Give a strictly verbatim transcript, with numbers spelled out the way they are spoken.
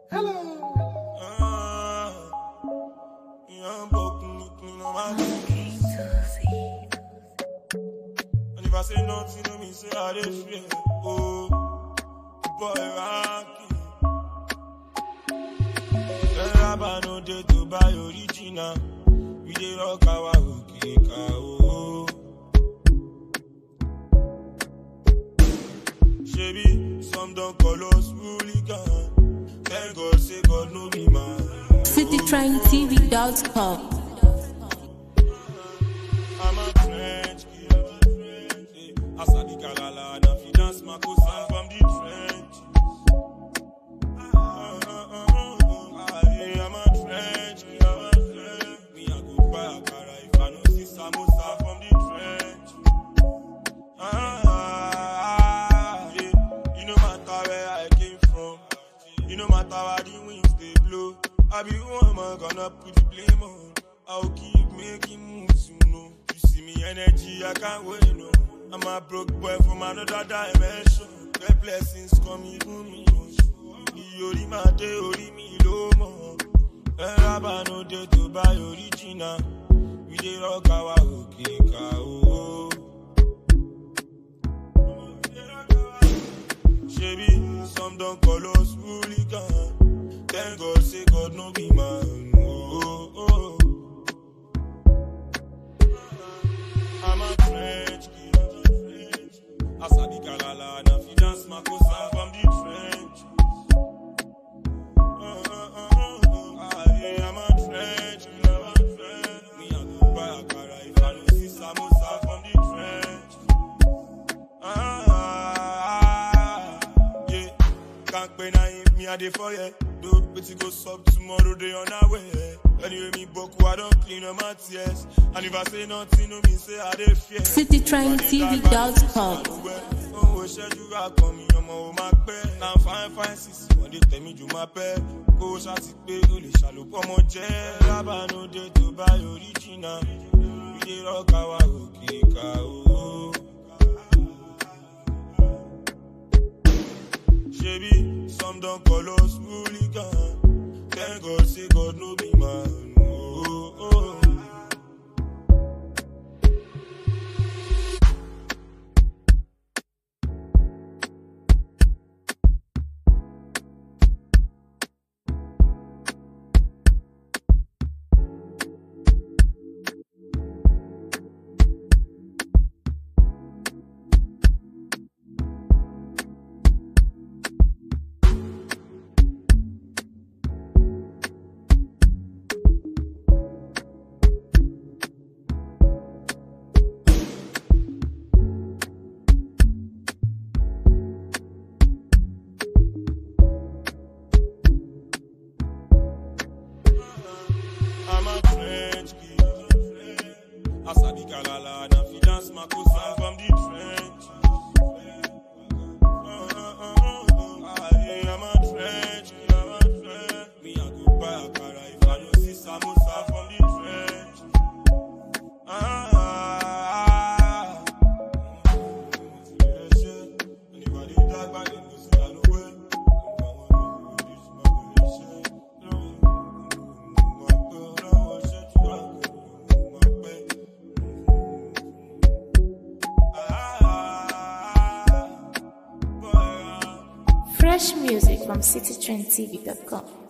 Hello. Ah, young broken, looking on my knees. And if I say nothing, let me say I dey fear. Oh, boy, Rocky. The rapper no dey to buy original. We dey rock our okay cow. Shebi, some don't call us hooligan. Thank God, say God no be man. city train T V dot com. I'm a French kid. Asadi Kalala, na finance Makosan from the trench. I'm a French kid. Me a go buy a car if I no see Samosa from the trench. Ah, yeah. You no matter where I came from. You no matter how the winds they blow. I be who am I gonna put the blame on? I'll keep making moves, you know. You see me energy, I can't wait, no. I'm a broke boy from another dimension. The blessings come even me, no. You ori ma de ori mi lo mo. Rabba no dey to buy original. We dey rock our okay cow. Shebi, some don't call us hooligan. Thank God, say God no be man. Oh, oh. I'm a French kid. Asadi Kalala, na finance Makosan from the trench. Oh, oh, oh, oh. I'm a French kid. Me a go buy a car if I no see Samosa from the trench. Ah, yeah. Can't pay na him, me a dey for ya. Do but it goes up tomorrow, they on our way. Anyway, me boku, I don't clean up my tears. And if I say nothing, no me say I dey fear. city train T V dot com. Oh, schedule got coming, I'm on my bed. Now fine, fine, sis. When they tell me do my bed, go shot it, pay, only shallow, come on, jet. Rabba no day to buy original. We dey rock our okay cow. Shebi, some don't call us hooligan. Thank God, say God no be man. Oh, oh. I'm a French kid. Asadi Kalala, na finance Makosan from the trench. Oh, oh, oh, oh. I'm a French kid. Me a go buy a car if I no see Samosa from the trench. Ah, yeah, shit. Anybody die by them, go say I know where. Fresh music from city train T V dot com.